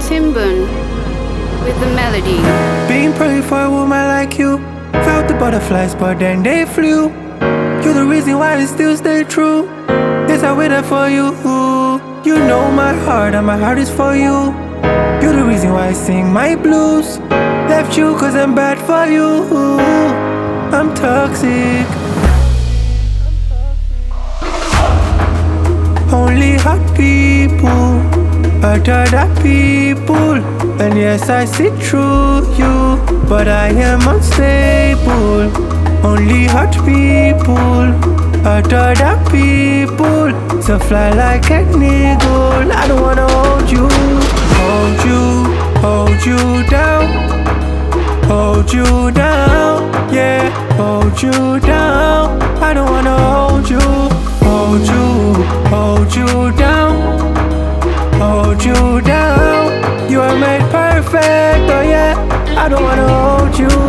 Timbun with the melody. Been praying for a woman like you. Felt the butterflies, but then they flew. You're the reason why I still stay true. Yes, I waited for you. You know my heart, and my heart is for you. You're the reason why I sing my blues. Left you cause I'm bad for you. I'm toxic. Only hot people utter that people. And yes, I see through you, but I am unstable. Only hot people utter that people. So fly like an eagle. I don't wanna hold you down, hold you down, yeah, hold you down. I don't wanna hold you down, hold you down. You are made perfect, oh yeah. I don't wanna hold you